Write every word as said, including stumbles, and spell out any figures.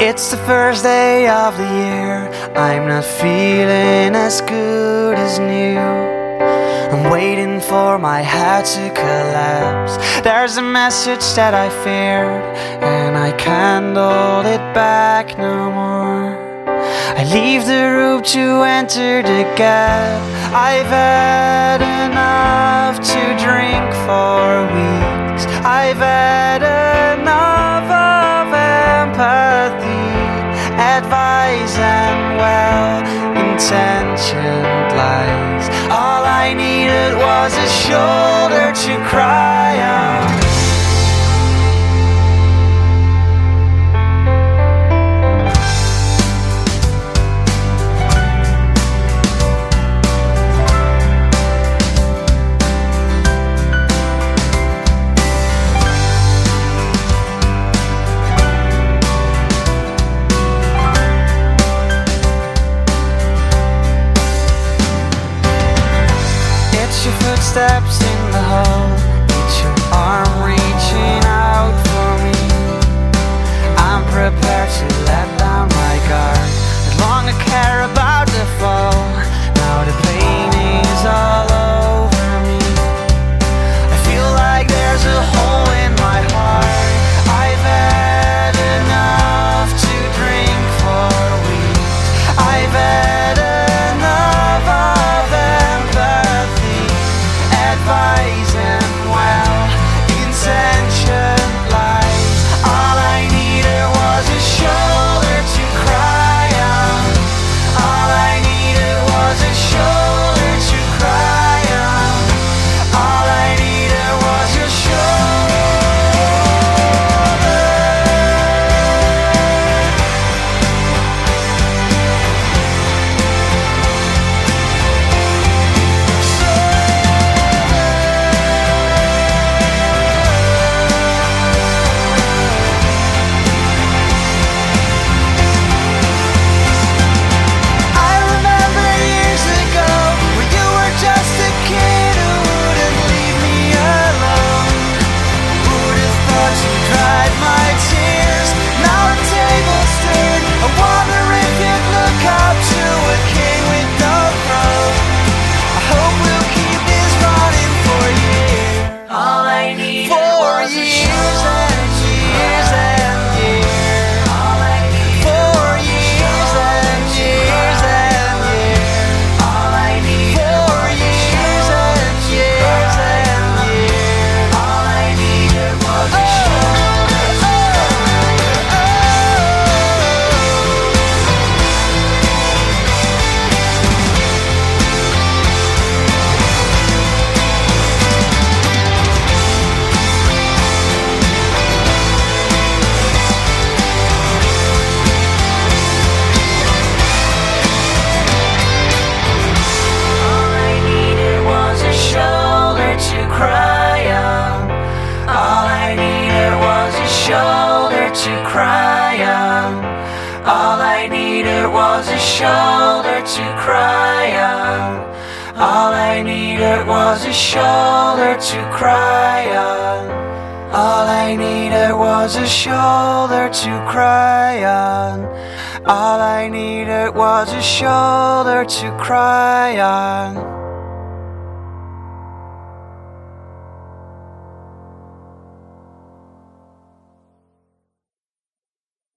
It's the first day of the year. I'm not feeling as good as new. I'm waiting for my heart to collapse. There's a message that I feared, and I can't hold it back no more. I leave the room to enter the gap. I've had enough to drink for weeks. I've had enough of empathy, advice and well-intentioned lies. All I needed was a shoulder to cry on. Your footsteps in the hall, it's your arm reaching out for me. I'm prepared to let down my guard. No longer care about the fall. Now the pain is all over me. I feel like there's a hole in my heart. I've had enough to drink for weeks. I've had enough of empathy, advice and well-intentioned lies. All I needed was a shoulder to cry on. All I needed was a shoulder to cry on. All I needed was a shoulder. Shoulder to cry on. All I needed was a shoulder to cry on. All I needed was a shoulder to cry on. All I needed was a shoulder to cry on. All I needed was a shoulder to cry on.